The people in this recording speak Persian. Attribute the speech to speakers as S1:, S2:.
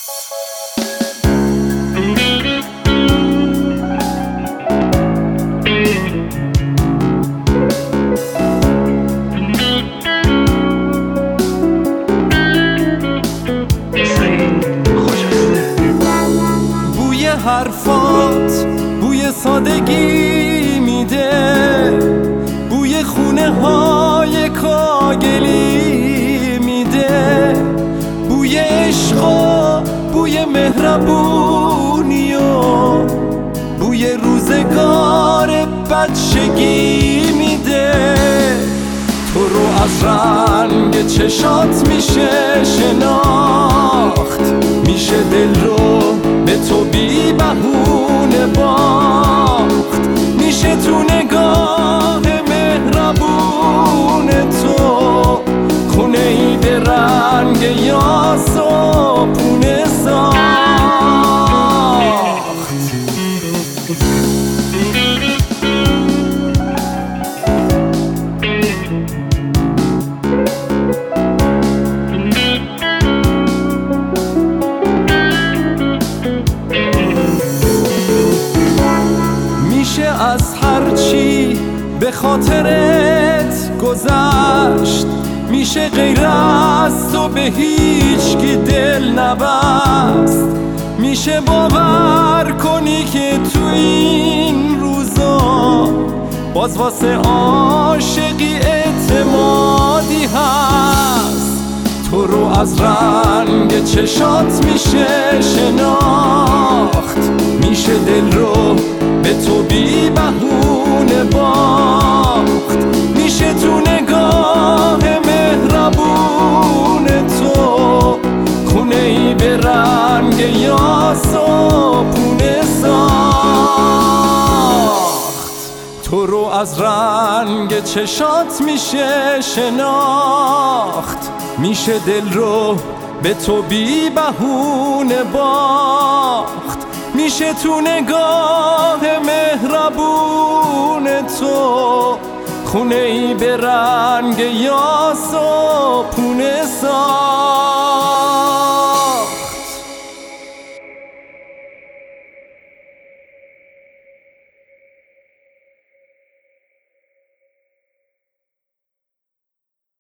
S1: بوی حرفات بوی سادگی میده، بوی خونه های کاگلی میده، بوی عشق و بوی مهربونی و بوی روزگار بچگی میده. تو رو از رنگ چشات میشه شناخت، میشه دل رو به تو بی بهونه باخت، میشه تو نگاه مهربون تو خونه ای به رنگ یاس و پونه ساخت. میشه از هرچی به خاطرت گذشت، میشه غیر از تو به هیچ کی دل نبست، میشه باور کنی که تو این روزا باز واسه عاشقی اعتمادی هست. تو رو از رنگ چشات میشه شناخت، میشه دل رو به تو بی بهونه باخت، میشه تو نگاه مهربون تو خونه ای به رنگ یاس و پونه ساخت. تو رو از رنگ چشات میشه شناخت، میشه دل رو به تو بی بهونه باخت، میشه تو نگاه مهربون تو خونه ای به رنگ یاس و پونه ساخت.